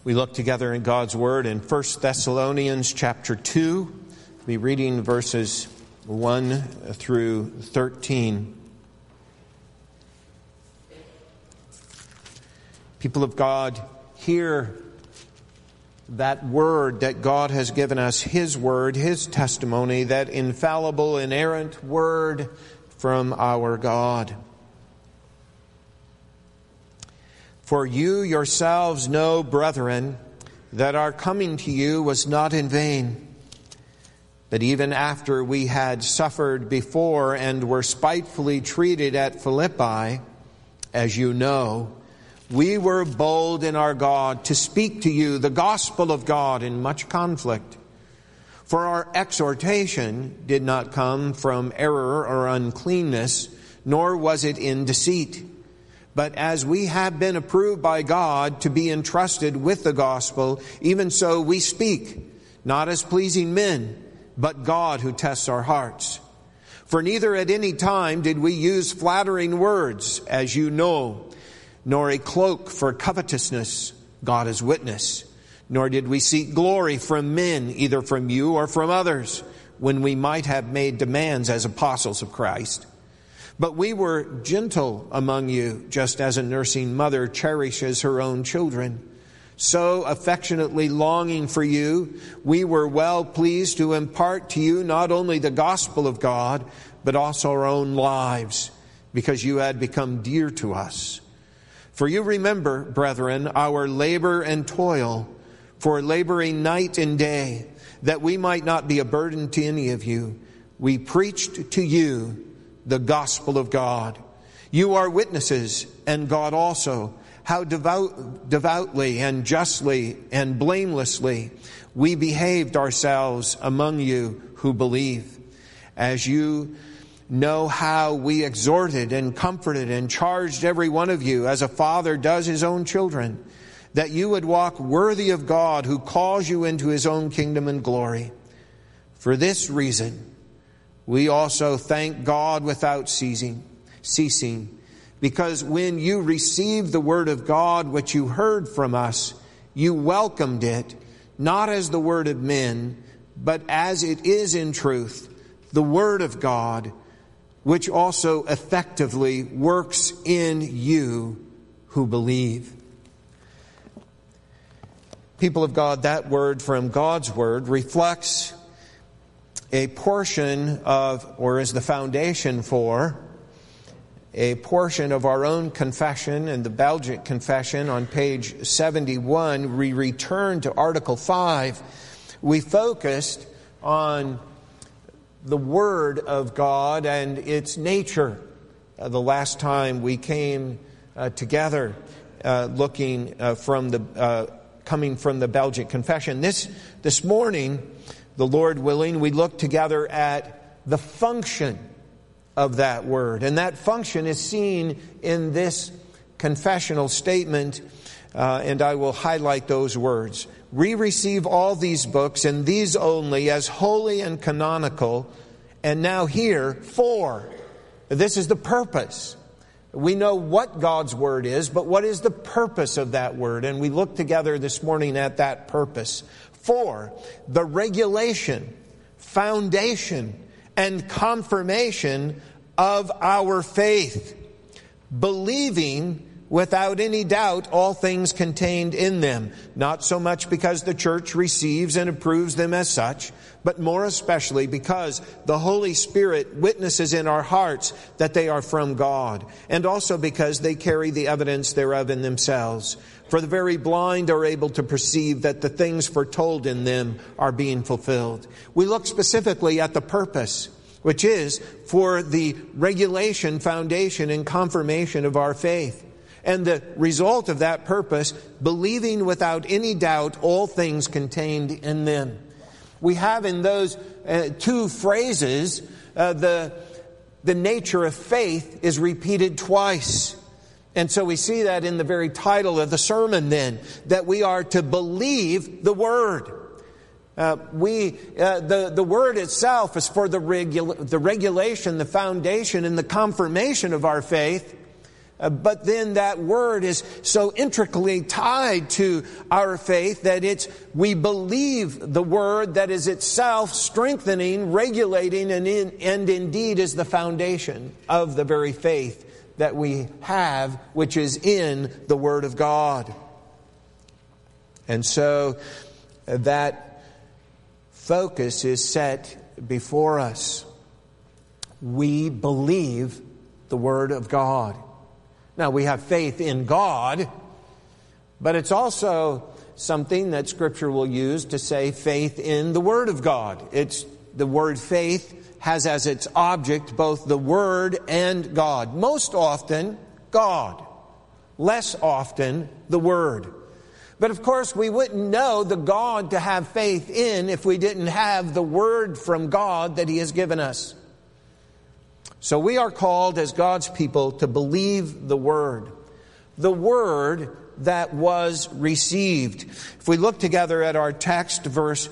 We look together in God's Word in 1 Thessalonians chapter 2. We'll be reading verses 1 through 13. People of God, hear that word that God has given us, His word, His testimony, that infallible, inerrant word from our God. For you yourselves know, brethren, that our coming to you was not in vain. But even after we had suffered before and were spitefully treated at Philippi, as you know, we were bold in our God to speak to you the gospel of God in much conflict. For our exhortation did not come from error or uncleanness, nor was it in deceit. But as we have been approved by God to be entrusted with the gospel, even so we speak, not as pleasing men, but God who tests our hearts. For neither at any time did we use flattering words, as you know, nor a cloak for covetousness, God is witness, nor did we seek glory from men, either from you or from others, when we might have made demands as apostles of Christ. But we were gentle among you, just as a nursing mother cherishes her own children. So affectionately longing for you, we were well pleased to impart to you not only the gospel of God, but also our own lives, because you had become dear to us. For you remember, brethren, our labor and toil, for laboring night and day, that we might not be a burden to any of you. We preached to you the gospel of God. You are witnesses, and God also, how devoutly and justly and blamelessly we behaved ourselves among you who believe. As you know how we exhorted and comforted and charged every one of you, as a father does his own children, that you would walk worthy of God who calls you into His own kingdom and glory. For this reason, we also thank God without ceasing, because when you received the word of God which you heard from us, you welcomed it, not as the word of men, but as it is in truth, the word of God, which also effectively works in you who believe. People of God, that word from God's word reflects a portion of, or is the foundation for, a portion of our own confession and the Belgic Confession on page 71. We return to Article 5. We focused on the Word of God and its nature the last time we came together looking coming from the Belgic Confession. This morning, the Lord willing, we look together at the function of that word. And that function is seen in this confessional statement, and I will highlight those words. We receive all these books, and these only, as holy and canonical, and now here, for. This is the purpose. We know what God's word is, but what is the purpose of that word? And we look together this morning at that purpose. For the regulation, foundation, and confirmation of our faith, believing without any doubt all things contained in them, not so much because the church receives and approves them as such, but more especially because the Holy Spirit witnesses in our hearts that they are from God, and also because they carry the evidence thereof in themselves. For the very blind are able to perceive that the things foretold in them are being fulfilled. We look specifically at the purpose, which is for the regulation, foundation, and confirmation of our faith. And the result of that purpose, believing without any doubt all things contained in them. We have in those two phrases, the nature of faith is repeated twice. And so we see that in the very title of the sermon then, that we are to believe the Word. The Word itself is for the regulation, the foundation, and the confirmation of our faith. But then that word is so intricately tied to our faith that we believe the word that is itself strengthening, regulating, and indeed is the foundation of the very faith that we have, which is in the Word of God. And so that focus is set before us. We believe the Word of God. Now, we have faith in God, but it's also something that Scripture will use to say faith in the Word of God. The word faith has as its object both the Word and God. Most often, God. Less often, the Word. But of course, we wouldn't know the God to have faith in if we didn't have the Word from God that He has given us. So we are called as God's people to believe the Word that was received. If we look together at our text verse,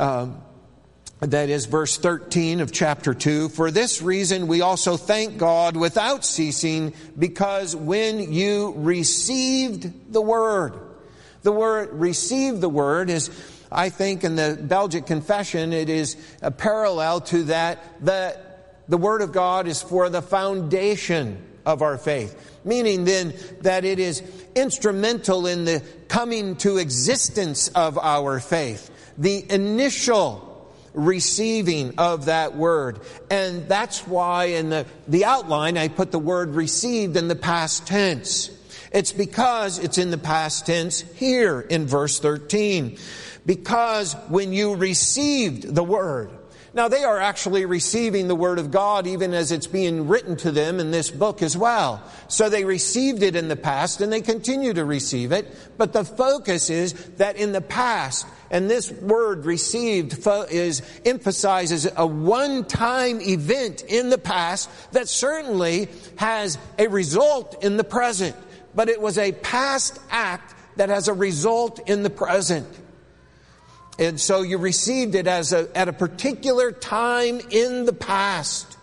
that is verse 13 of chapter 2, for this reason we also thank God without ceasing, because when you received the Word received the Word is, I think in the Belgic Confession, it is a parallel to that the Word of God is for the foundation of our faith. Meaning then that it is instrumental in the coming to existence of our faith. The initial receiving of that word. And that's why in the outline I put the word received in the past tense. It's because it's in the past tense here in verse 13. Because when you received the word. Now they are actually receiving the Word of God even as it's being written to them in this book as well. So they received it in the past and they continue to receive it. But the focus is that in the past, and this word received emphasizes a one-time event in the past that certainly has a result in the present. But it was a past act that has a result in the present. And so you received it at a particular time in the past.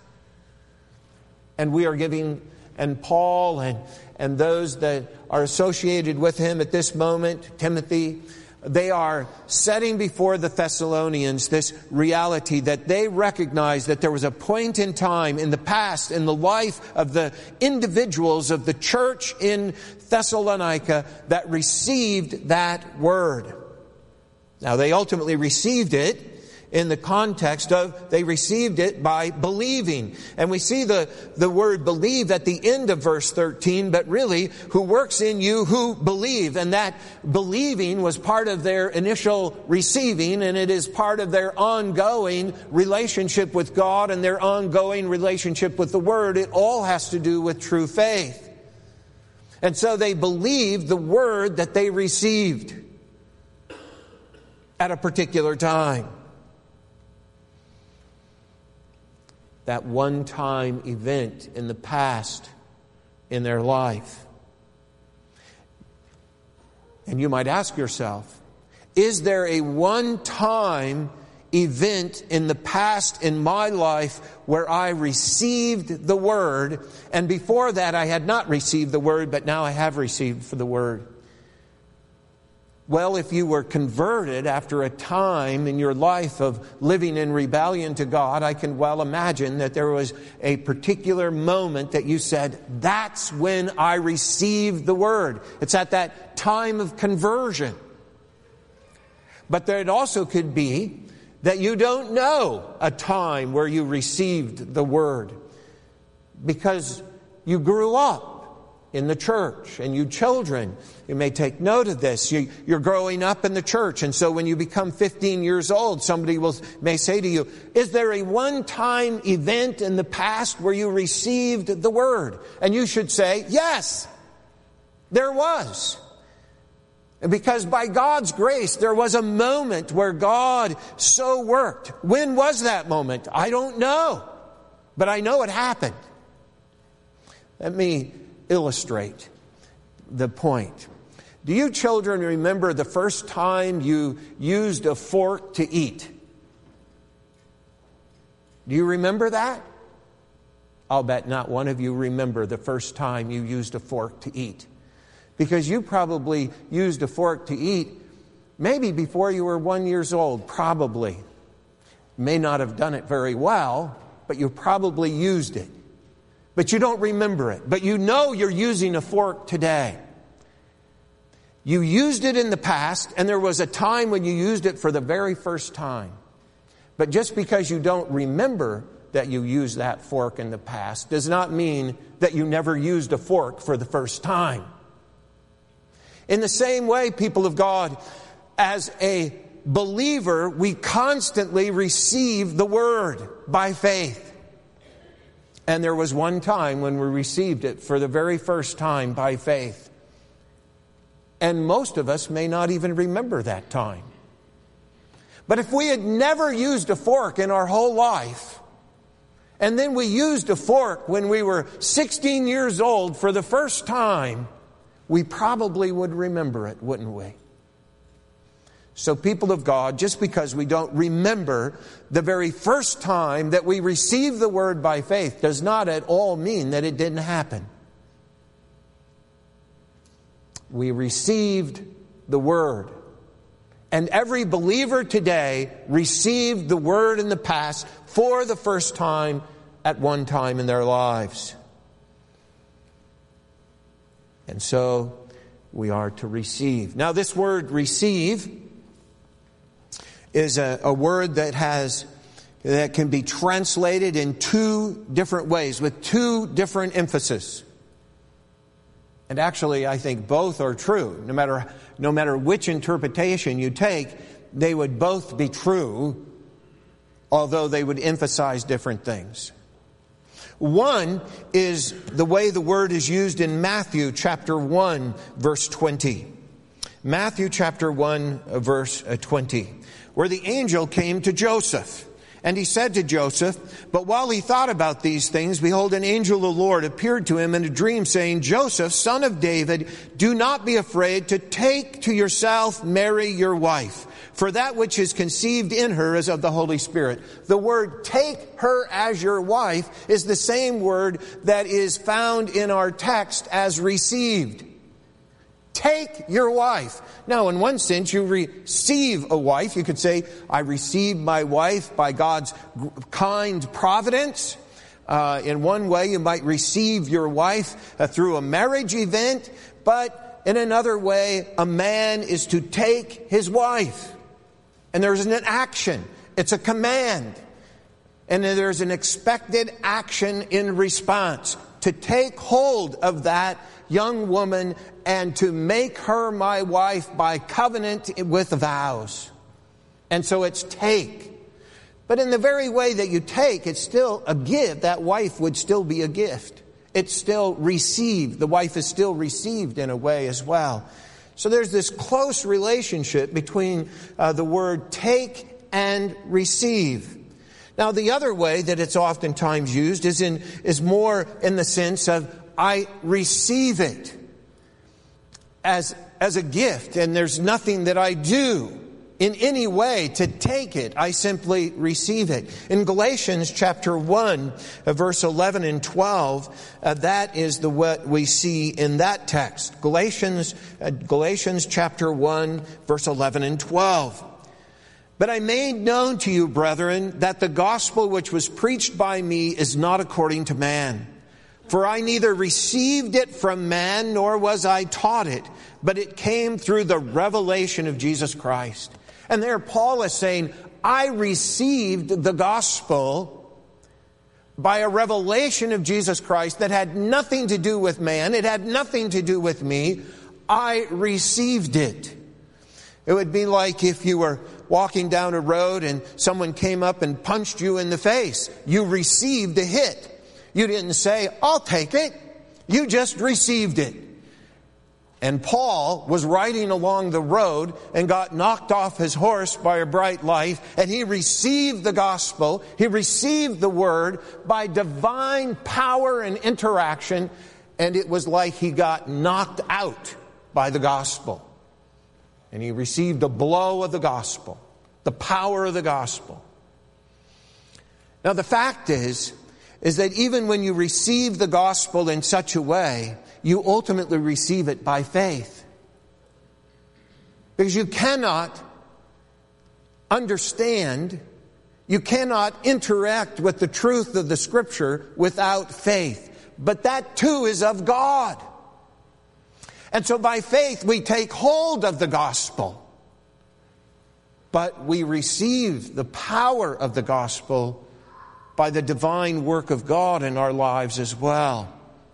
And we are giving, and Paul and those that are associated with him at this moment, Timothy, they are setting before the Thessalonians this reality that they recognize that there was a point in time in the past in the life of the individuals of the church in Thessalonica that received that word. Now, they ultimately received it in the context of they received it by believing. And we see the word believe at the end of verse 13, but really, who works in you who believe. And that believing was part of their initial receiving, and it is part of their ongoing relationship with God and their ongoing relationship with the Word. It all has to do with true faith. And so they believed the word that they received at a particular time. That one-time event in the past in their life. And you might ask yourself, is there a one-time event in the past in my life where I received the Word, and before that I had not received the Word, but now I have received the Word? Well, if you were converted after a time in your life of living in rebellion to God, I can well imagine that there was a particular moment that you said, that's when I received the Word. It's at that time of conversion. But there it also could be that you don't know a time where you received the Word because you grew up in the church. And you children, you may take note of this. You're growing up in the church. And so when you become 15 years old, somebody may say to you, is there a one-time event in the past where you received the Word? And you should say, yes, there was. Because by God's grace, there was a moment where God so worked. When was that moment? I don't know. But I know it happened. Let me illustrate the point. Do you children remember the first time you used a fork to eat? Do you remember that? I'll bet not one of you remember the first time you used a fork to eat. Because you probably used a fork to eat maybe before you were 1 year old, probably. May not have done it very well, but you probably used it. But you don't remember it. But you know you're using a fork today. You used it in the past, and there was a time when you used it for the very first time. But just because you don't remember that you used that fork in the past does not mean that you never used a fork for the first time. In the same way, people of God, as a believer, we constantly receive the Word by faith. And there was one time when we received it for the very first time by faith. And most of us may not even remember that time. But if we had never used a fork in our whole life, and then we used a fork when we were 16 years old for the first time, we probably would remember it, wouldn't we? So people of God, just because we don't remember the very first time that we received the Word by faith does not at all mean that it didn't happen. We received the Word. And every believer today received the Word in the past for the first time at one time in their lives. And so we are to receive. Now this word receive is a word that can be translated in two different ways with two different emphasis. And actually, I think both are true. No matter which interpretation you take, they would both be true, although they would emphasize different things. One is the way the word is used in Matthew chapter 1, verse 20. Matthew chapter 1, verse 20. Where the angel came to Joseph. And he said to Joseph, but while he thought about these things, behold, an angel of the Lord appeared to him in a dream, saying, Joseph, son of David, do not be afraid to take to yourself Mary your wife, for that which is conceived in her is of the Holy Spirit. The word take her as your wife is the same word that is found in our text as received. Take your wife. Now, in one sense, you receive a wife. You could say, I received my wife by God's kind providence. In one way, you might receive your wife through a marriage event. But in another way, a man is to take his wife. And there's an action. It's a command. And there's an expected action in response. To take hold of that young woman and to make her my wife by covenant with vows. And so it's take. But in the very way that you take, it's still a gift. That wife would still be a gift. It's still received. The wife is still received in a way as well. So there's this close relationship between the word take and receive. Now the other way that it's oftentimes used is more in the sense of I receive it as a gift, and there's nothing that I do in any way to take it. I simply receive it. In Galatians chapter 1, verse 11 and 12, that is what we see in that text. Galatians chapter 1, verse 11 and 12. But I made known to you, brethren, that the gospel which was preached by me is not according to man. For I neither received it from man, nor was I taught it, but it came through the revelation of Jesus Christ. And there Paul is saying, I received the gospel by a revelation of Jesus Christ that had nothing to do with man. It had nothing to do with me. I received it. It would be like if you were walking down a road and someone came up and punched you in the face. You received a hit. You didn't say, I'll take it. You just received it. And Paul was riding along the road and got knocked off his horse by a bright light, and he received the gospel. He received the word by divine power and interaction, and it was like he got knocked out by the gospel. And he received a blow of the gospel, the power of the gospel. Now the fact is is that even when you receive the gospel in such a way, you ultimately receive it by faith. Because you cannot understand, you cannot interact with the truth of the Scripture without faith. But that too is of God. And so by faith we take hold of the gospel. But we receive the power of the gospel by the divine work of God in our lives as well.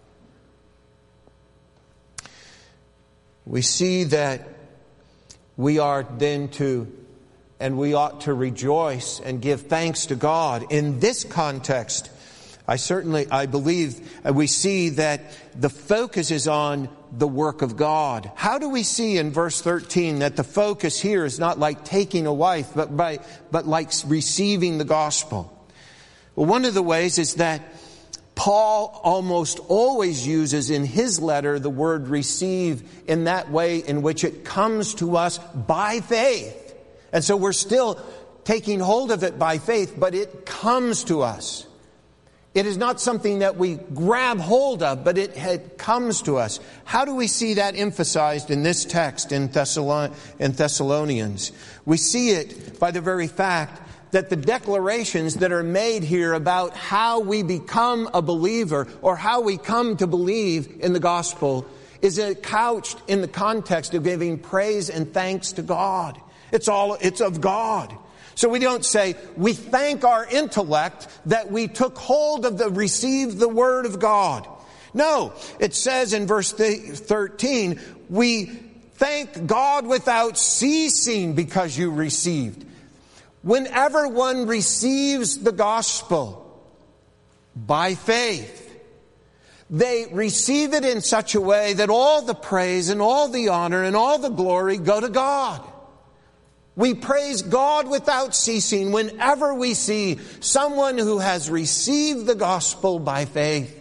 We see that we are then and we ought to rejoice and give thanks to God. In this context, I believe we see that the focus is on the work of God. How do we see in verse 13 that the focus here is not like taking a wife, but like receiving the gospel? Well, one of the ways is that Paul almost always uses in his letter the word receive in that way in which it comes to us by faith. And so we're still taking hold of it by faith, but it comes to us. It is not something that we grab hold of, but it comes to us. How do we see that emphasized in this text in Thessalonians? We see it by the very fact that the declarations that are made here about how we become a believer or how we come to believe in the gospel is couched in the context of giving praise and thanks to God. It's of God. So we don't say, we thank our intellect that we took hold of received the word of God. No, it says in verse 13, we thank God without ceasing because you received. Whenever one receives the gospel by faith, they receive it in such a way that all the praise and all the honor and all the glory go to God. We praise God without ceasing whenever we see someone who has received the gospel by faith.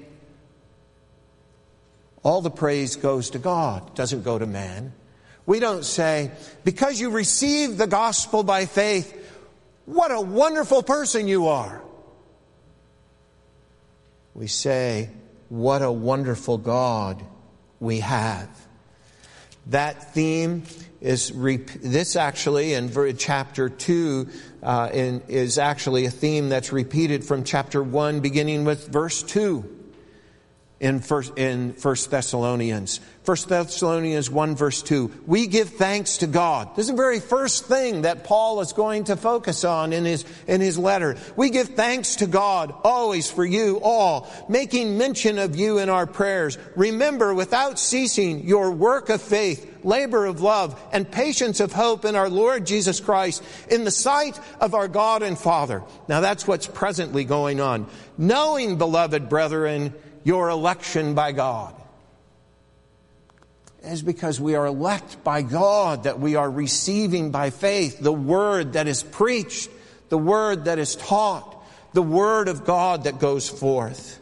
All the praise goes to God. It doesn't go to man. We don't say, because you received the gospel by faith, what a wonderful person you are. We say, what a wonderful God we have. That theme is this actually in chapter 2 is actually a theme that's repeated from chapter 1 beginning with verse 2 in 1 Thessalonians. 1 Thessalonians 1 verse 2. We give thanks to God. This is the very first thing that Paul is going to focus on in his letter. We give thanks to God always for you all, making mention of you in our prayers. Remember without ceasing your work of faith, labor of love, and patience of hope in our Lord Jesus Christ in the sight of our God and Father. Now that's what's presently going on. Knowing, beloved brethren, your election by God. It is because we are elect by God that we are receiving by faith the word that is preached, the word that is taught, the word of God that goes forth.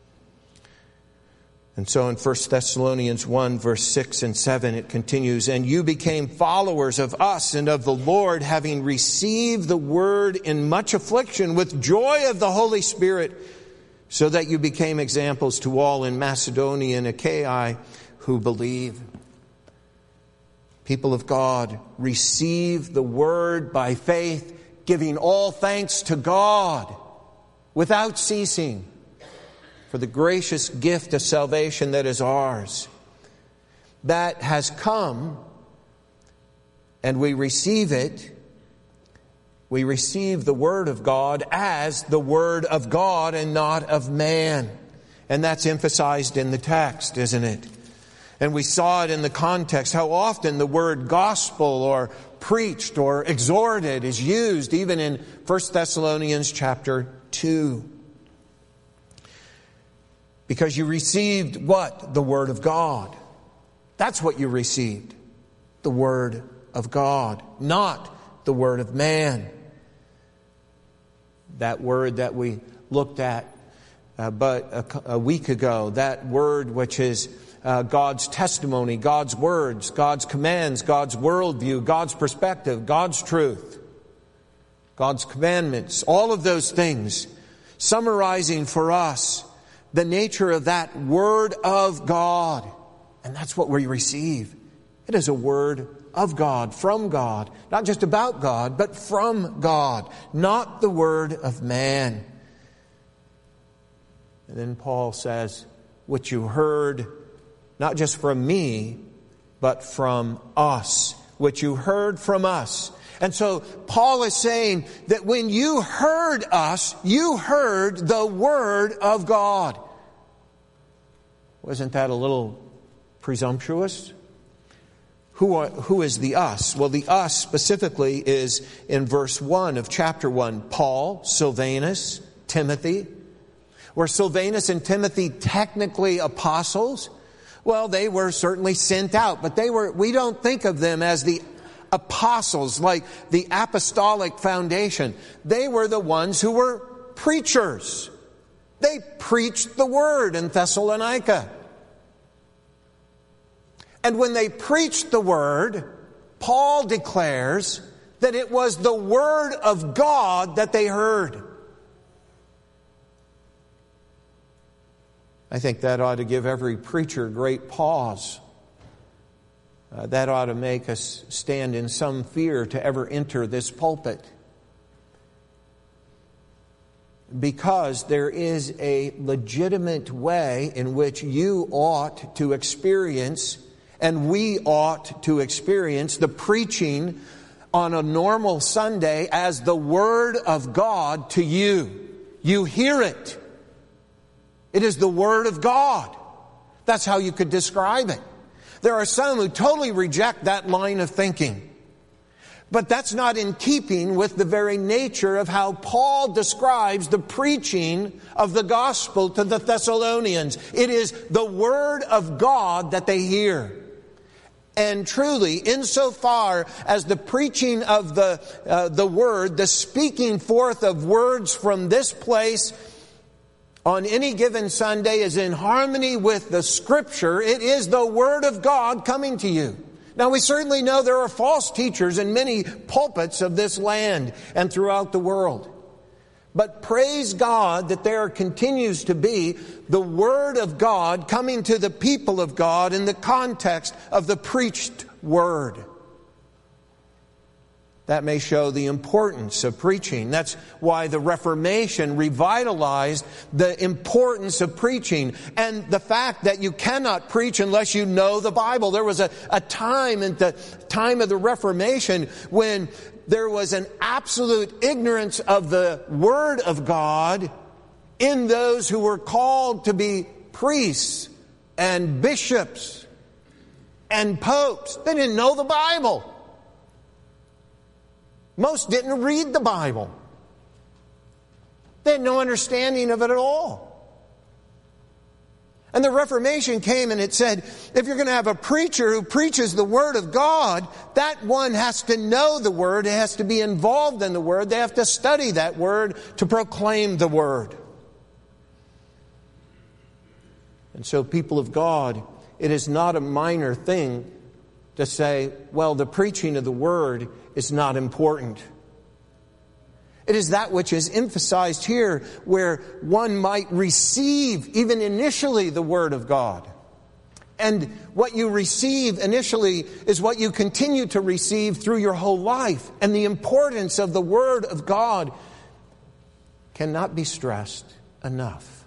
And so in 1 Thessalonians 1 verse 6 and 7 it continues, and you became followers of us and of the Lord, having received the word in much affliction with joy of the Holy Spirit, so that you became examples to all in Macedonia and Achaia who believe. People of God, receive the word by faith, giving all thanks to God without ceasing for the gracious gift of salvation that is ours. That has come, and we receive it. We receive the Word of God as the Word of God and not of man. And that's emphasized in the text, isn't it? And we saw it in the context, how often the word gospel or preached or exhorted is used, even in 1 Thessalonians chapter 2. Because you received what? The Word of God. That's what you received. The Word of God, not the word of man. That word that we looked at but a week ago, that word which is God's testimony, God's words, God's commands, God's worldview, God's perspective, God's truth, God's commandments, all of those things summarizing for us the nature of that Word of God. And that's what we receive. It is a Word of God, from God. Not just about God, but from God. Not the word of man. And then Paul says, what you heard, not just from me, but from us. What you heard from us. And so Paul is saying that when you heard us, you heard the Word of God. Wasn't that a little presumptuous? Who is the us? Well, the us specifically is in verse 1 of chapter 1. Paul, Silvanus, Timothy. Were Silvanus and Timothy technically apostles? Well, they were certainly sent out, but we don't think of them as the apostles, like the apostolic foundation. They were the ones who were preachers. They preached the word in Thessalonica. And when they preached the word, Paul declares that it was the word of God that they heard. I think that ought to give every preacher great pause. That ought to make us stand in some fear to ever enter this pulpit. Because there is a legitimate way in which you ought to experience, and we ought to experience, the preaching on a normal Sunday as the Word of God to you. You hear it. It is the Word of God. That's how you could describe it. There are some who totally reject that line of thinking. But that's not in keeping with the very nature of how Paul describes the preaching of the gospel to the Thessalonians. It is the Word of God that they hear. And truly, insofar as the preaching of the Word, the speaking forth of words from this place on any given Sunday is in harmony with the Scripture, it is the Word of God coming to you. Now, we certainly know there are false teachers in many pulpits of this land and throughout the world. But praise God that there continues to be the Word of God coming to the people of God in the context of the preached Word. That may show the importance of preaching. That's why the Reformation revitalized the importance of preaching and the fact that you cannot preach unless you know the Bible. There was a time in the time of the Reformation when there was an absolute ignorance of the Word of God in those who were called to be priests and bishops and popes. They didn't know the Bible. Most didn't read the Bible. They had no understanding of it at all. And the Reformation came and it said, if you're going to have a preacher who preaches the Word of God, that one has to know the Word, it has to be involved in the Word, they have to study that Word to proclaim the Word. And so, people of God, it is not a minor thing to say, well, the preaching of the Word is not important. It is that which is emphasized here where one might receive, even initially, the Word of God. And what you receive initially is what you continue to receive through your whole life. And the importance of the Word of God cannot be stressed enough.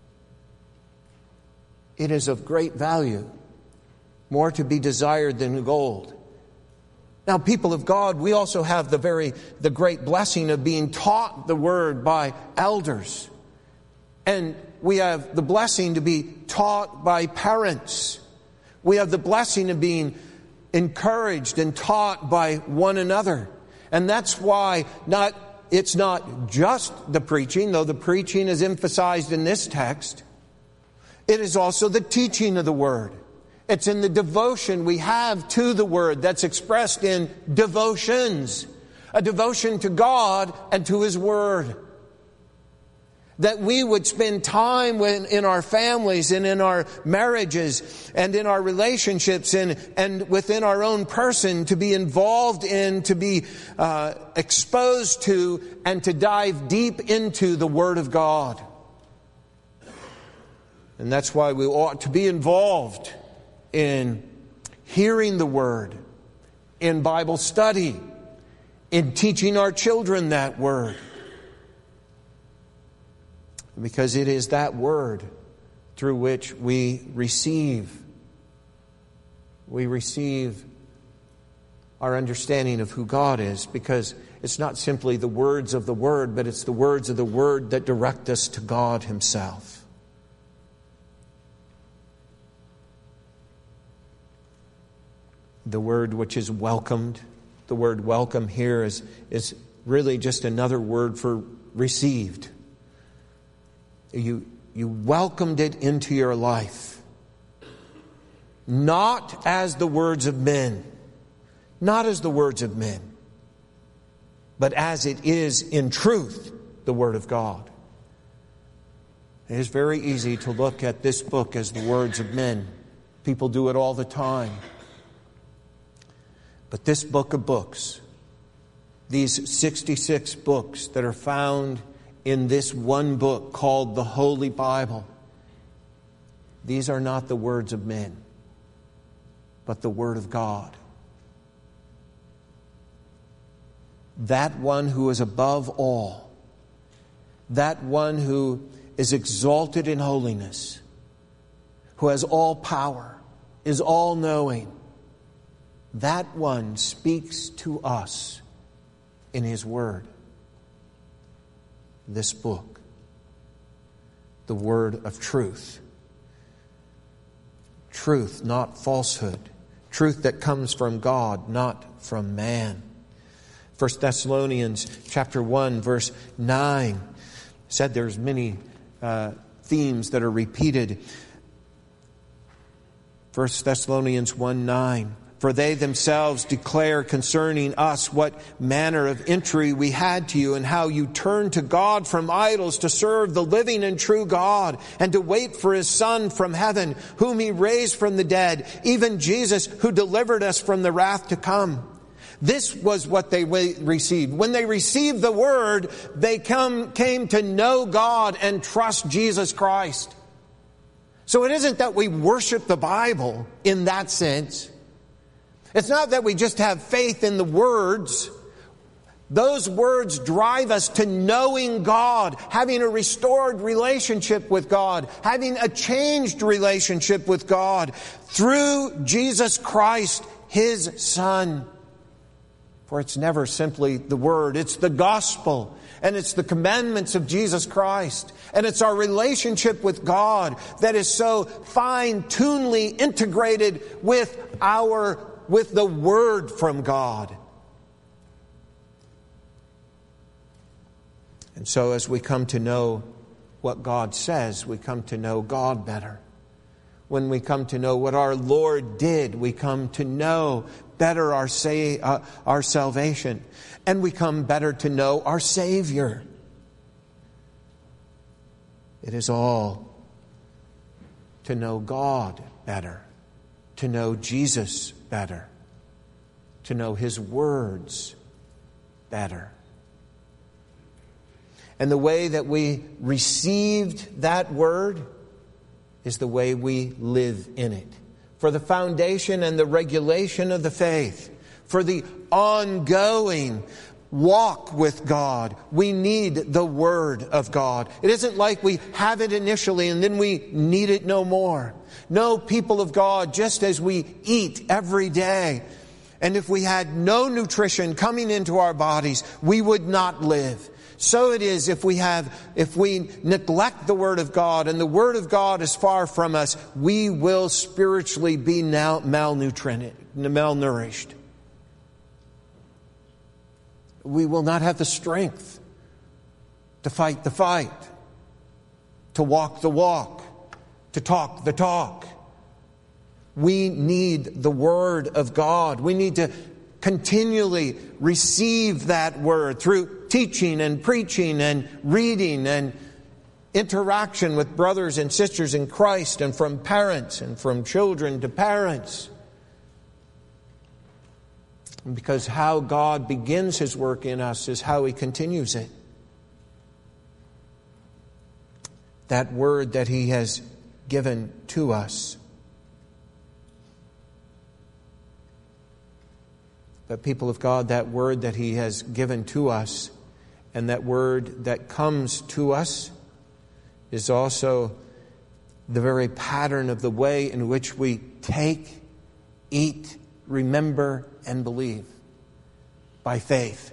It is of great value, more to be desired than gold. Now, people of God, we also have the great blessing of being taught the Word by elders. And we have the blessing to be taught by parents. We have the blessing of being encouraged and taught by one another. And that's why it's not just the preaching, though the preaching is emphasized in this text. It is also the teaching of the Word. It's in the devotion we have to the Word that's expressed in devotions. A devotion to God and to His Word. That we would spend time in our families and in our marriages and in our relationships and within our own person to be involved in, to be exposed to, and to dive deep into the Word of God. And that's why we ought to be involved in hearing the Word, in Bible study, in teaching our children that Word. Because it is that Word through which we receive our understanding of who God is. Because it's not simply the words of the Word, but it's the words of the Word that direct us to God Himself. The word which is welcomed, the word welcome here is really just another word for received. You welcomed it into your life. Not as the words of men. Not as the words of men. But as it is in truth, the Word of God. It is very easy to look at this book as the words of men. People do it all the time. But this book of books, these 66 books that are found in this one book called the Holy Bible, these are not the words of men, but the Word of God. That one who is above all, that one who is exalted in holiness, who has all power, is all-knowing, that one speaks to us in His Word. This book, the Word of truth. Truth, not falsehood. Truth that comes from God, not from man. 1 Thessalonians chapter 1, verse 9 said there's many themes that are repeated. 1 Thessalonians 1:9. For they themselves declare concerning us what manner of entry we had to you, and how you turned to God from idols to serve the living and true God, and to wait for His Son from heaven, whom He raised from the dead, even Jesus, who delivered us from the wrath to come. This was what they received. When they received the Word, they came to know God and trust Jesus Christ. So it isn't that we worship the Bible in that sense. It's not that we just have faith in the words. Those words drive us to knowing God, having a restored relationship with God, having a changed relationship with God through Jesus Christ, His Son. For it's never simply the Word, it's the gospel, and it's the commandments of Jesus Christ, and it's our relationship with God that is so fine-tunedly integrated with the Word from God. And so as we come to know what God says, we come to know God better. When we come to know what our Lord did, we come to know better our salvation. And we come better to know our Savior. It is all to know God better, to know Jesus better, to know His words better. And the way that we received that Word is the way we live in it. For the foundation and the regulation of the faith, for the ongoing walk with God, we need the Word of God. It isn't like we have it initially and then we need it no more. No, people of God, just as we eat every day, and if we had no nutrition coming into our bodies, we would not live. So it is if we neglect the Word of God and the Word of God is far from us, we will spiritually be malnourished. We will not have the strength to fight the fight, to walk the walk, to talk the talk. We need the Word of God. We need to continually receive that Word through teaching and preaching and reading and interaction with brothers and sisters in Christ, and from parents and from children to parents. Because how God begins His work in us is how He continues it. That word that He has given to us. But people of God, that word that He has given to us, and that word that comes to us, is also the very pattern of the way in which we take, eat, remember, and believe by faith.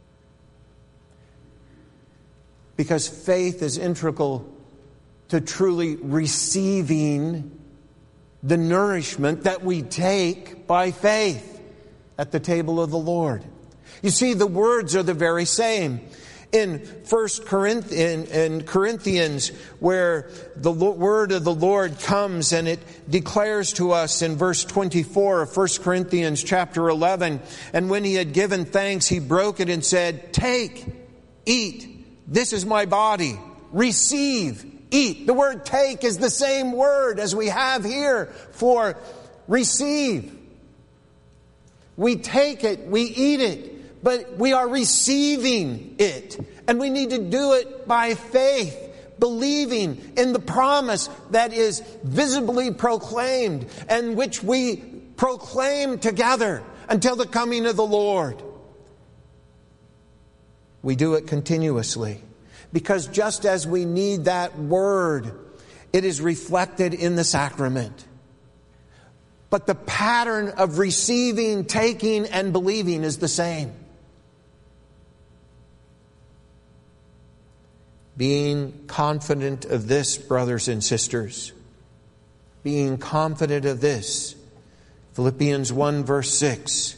Because faith is integral to truly receiving the nourishment that we take by faith at the table of the Lord. You see, the words are the very same. In 1 Corinthians, where the word of the Lord comes and it declares to us in verse 24 of 1 Corinthians chapter 11, and when he had given thanks, he broke it and said, "Take, eat, this is my body. Receive, eat." The word take is the same word as we have here for receive. We take it, we eat it, but we are receiving it. And we need to do it by faith, believing in the promise that is visibly proclaimed and which we proclaim together until the coming of the Lord. We do it continuously because just as we need that word, it is reflected in the sacrament. But the pattern of receiving, taking, and believing is the same. Being confident of this, brothers and sisters, being confident of this, Philippians 1 verse 6,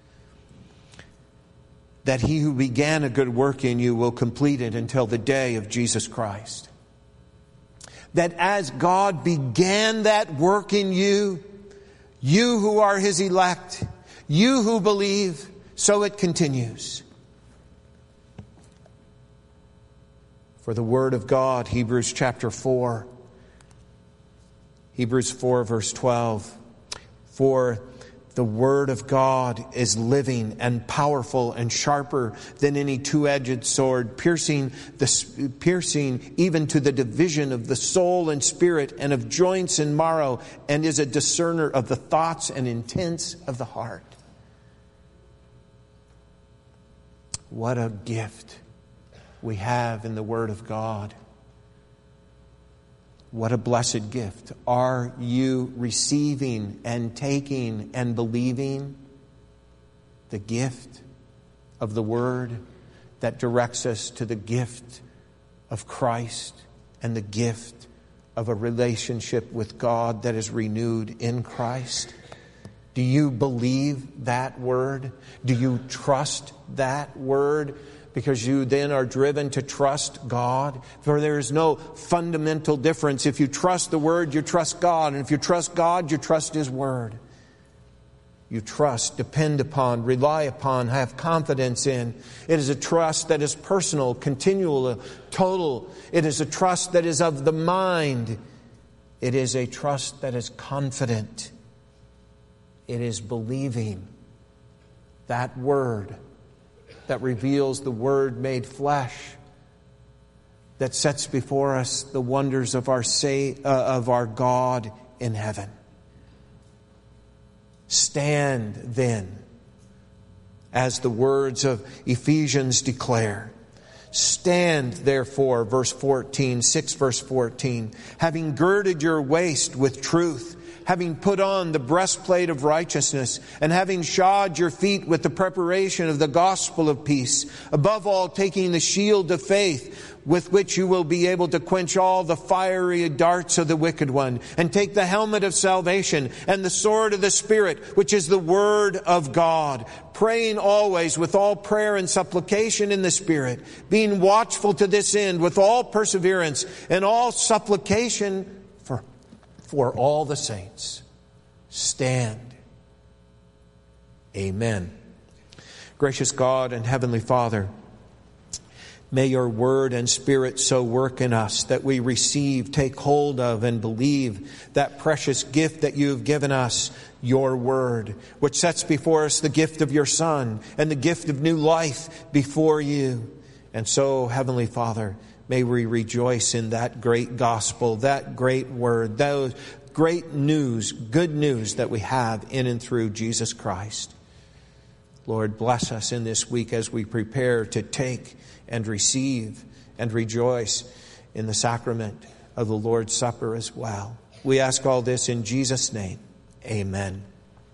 that he who began a good work in you will complete it until the day of Jesus Christ. That as God began that work in you, you who are His elect, you who believe, so it continues. For the Word of God, Hebrews chapter 4, Hebrews 4 verse 12, for the Word of God is living and powerful and sharper than any two-edged sword, piercing even to the division of the soul and spirit and of joints and marrow, and is a discerner of the thoughts and intents of the heart. What a gift we have in the Word of God. What a blessed gift. Are you receiving and taking and believing the gift of the Word that directs us to the gift of Christ and the gift of a relationship with God that is renewed in Christ? Do you believe that Word? Do you trust that Word? Because you then are driven to trust God. For there is no fundamental difference. If you trust the Word, you trust God. And if you trust God, you trust His Word. You trust, depend upon, rely upon, have confidence in. It is a trust that is personal, continual, total. It is a trust that is of the mind. It is a trust that is confident. It is believing that Word that reveals the Word made flesh, that sets before us the wonders of our God in heaven. Stand then, as the words of Ephesians declare. Stand therefore, verse 14, 6 verse 14, having girded your waist with truth, having put on the breastplate of righteousness, and having shod your feet with the preparation of the gospel of peace, above all taking the shield of faith, with which you will be able to quench all the fiery darts of the wicked one, and take the helmet of salvation and the sword of the Spirit, which is the Word of God, praying always with all prayer and supplication in the Spirit, being watchful to this end with all perseverance and all supplication for all the saints. Stand. Amen. Gracious God and Heavenly Father, May your word and spirit so work in us that we receive, take hold of, and believe that precious gift that you have given us, your word, which sets before us the gift of your Son and the gift of new life before you. And so, Heavenly Father, may we rejoice in that great gospel, that great word, those great news, good news that we have in and through Jesus Christ. Lord, bless us in this week as we prepare to take and receive and rejoice in the sacrament of the Lord's Supper as well. We ask all this in Jesus' name. Amen.